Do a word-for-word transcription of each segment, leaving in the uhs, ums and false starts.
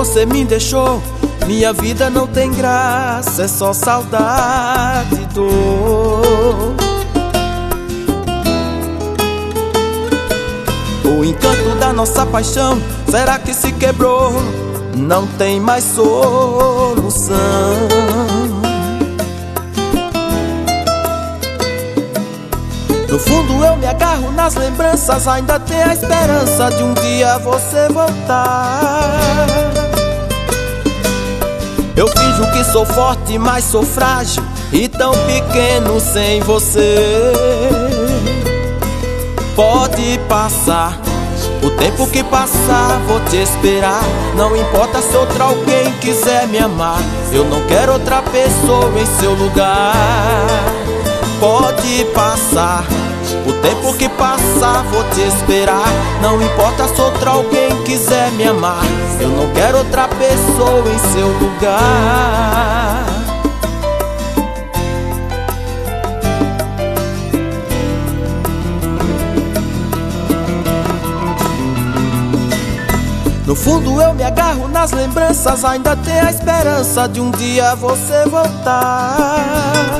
você me deixou, minha vida não tem graça, é só saudade e dor. O encanto da nossa paixão, será que se quebrou? Não tem mais solução. No fundo eu me agarro nas lembranças, ainda tem a esperança de um dia você voltar. Eu finjo que sou forte, mas sou frágil e tão pequeno sem você. Pode passar o tempo que passar, vou te esperar. Não importa se outra alguém quiser me amar, eu não quero outra pessoa em seu lugar. Pode passar o tempo que passar, vou te esperar. Não importa se outra alguém quiser me amar, eu não quero outra pessoa em seu lugar. No fundo eu me agarro nas lembranças, ainda tem a esperança de um dia você voltar.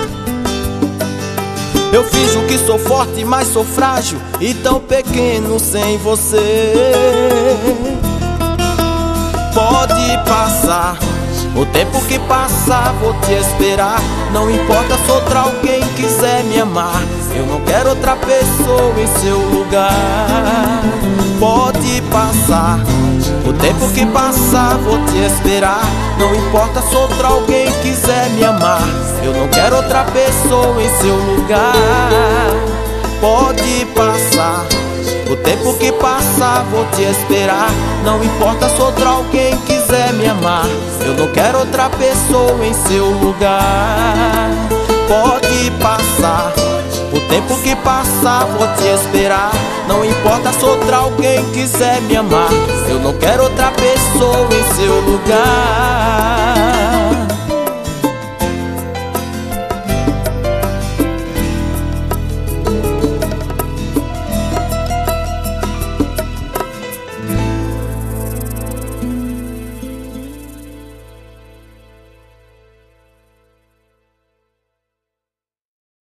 Eu finjo que sou forte, mas sou frágil e tão pequeno sem você. Pode passar o tempo que passar, vou te esperar. Não importa se outra alguém quiser me amar, eu não quero outra pessoa em seu lugar. Pode passar o tempo que passar, vou te esperar. Não importa se outra alguém quiser me amar, eu não quero outra pessoa em seu lugar. Pode passar o tempo que passar, vou te esperar. Não importa se outra alguém quiser me amar, eu não quero outra pessoa em seu lugar. Pode passar o tempo que passar, vou te esperar. Não importa se outra alguém quiser me amar, eu não quero outra pessoa em seu lugar.